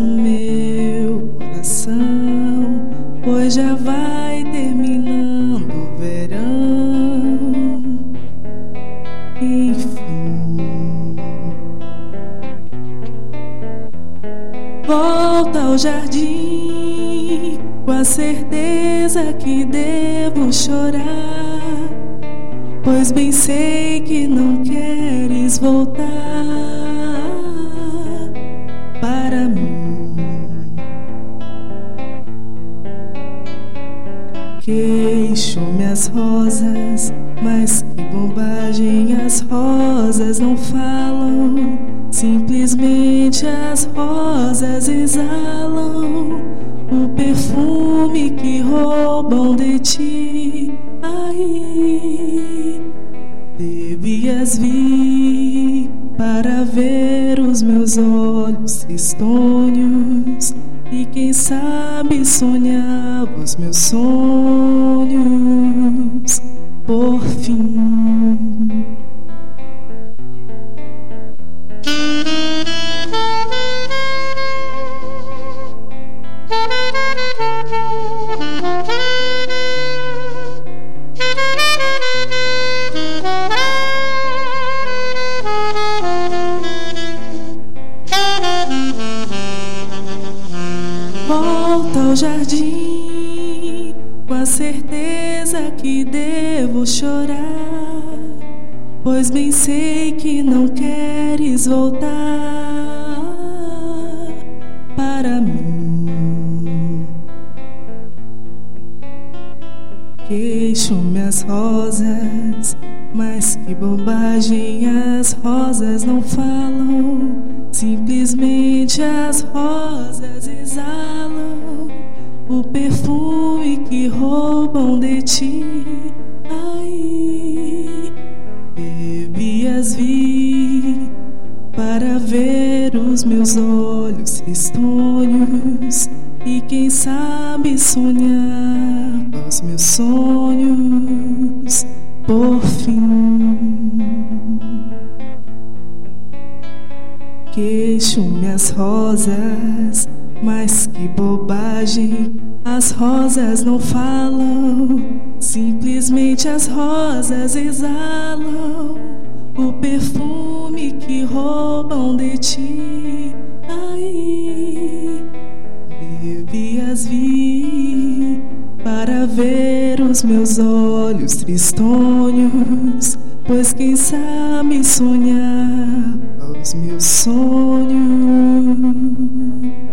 meu coração, pois já vai terminando o verão. Enfim, volta ao jardim com a certeza que devo chorar, pois bem sei que não queres voltar para mim. Queixo-me as rosas, mas que bobagem, as rosas não falam, simplesmente as rosas exalam o perfume que roubam de ti. Aí devias vir para ver os meus olhos tristonhos e quem sabe sonhar os meus sonhos por fim. Volta ao jardim com a certeza que devo chorar, pois bem sei que não queres voltar para mim. Queixo-me as rosas, mas que bobagem, as rosas não falam, simplesmente as rosas exalam o perfume que roubam de ti. Aí devias vir para ver os meus olhos tristonhos e quem sabe sonhar os meus sonhos por fim. Queixo-me as rosas, mas que bobagem, as rosas não falam, simplesmente as rosas exalam o perfume que roubam de ti. Aí devias vir para ver os meus olhos tristonhos, pois quem sabe sonhar os meus sonhos